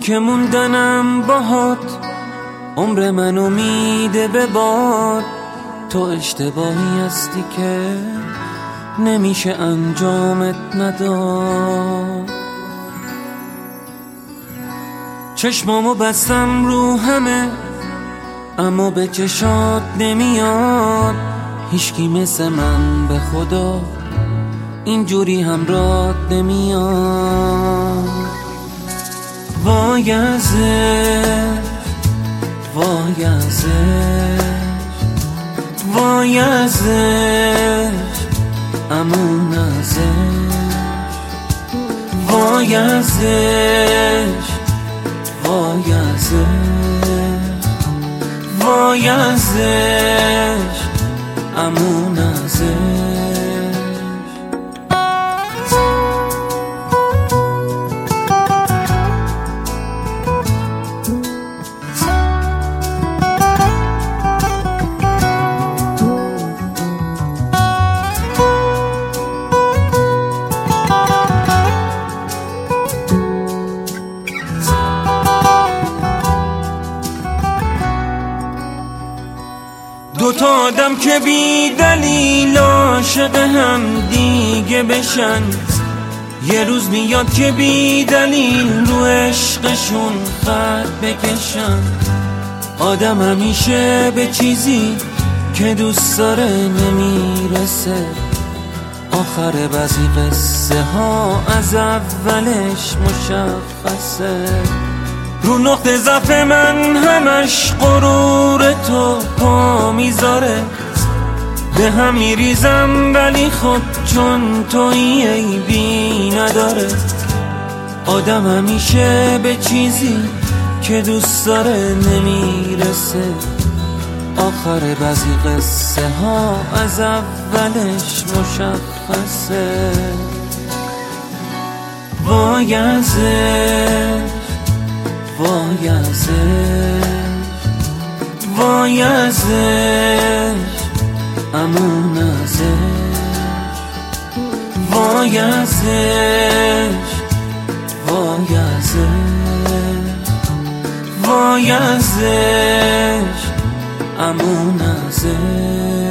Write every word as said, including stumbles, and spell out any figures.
که موندنم باهات عمر منو میده به باد. تو اشتباهی هستی که نمیشه انجامت نداد. چشمامو بستم رو همه اما به چشات نمیاد. هیچکی مثل من به خدا اینجوری همراهت نمیاد. وای ازش وای ازش وای ازش امون ازش وای ازش وای ازش وای ازش امون ازش. دو تا آدم که بی دلیل عاشق هم دیگه بشن، یه روز میاد که بی دلیل رو عشقشون خط بکشن. آدم همیشه به چیزی که دوست داره نمیرسه. آخر بعضی قصه ها از اولش مشخصه. رو نقطه ضعف من همش غرور تو پا میذاره. به هم میریزم ولی خب چون تویی عیبی نداره. آدم همیشه به چیزی که دوست داره نمیرسه. آخر بعضی قصه ها از اولش مشخصه. وای ازش وای ازش وای ازش امون ازش وای ازش وای ازش وای ازش امون ازش.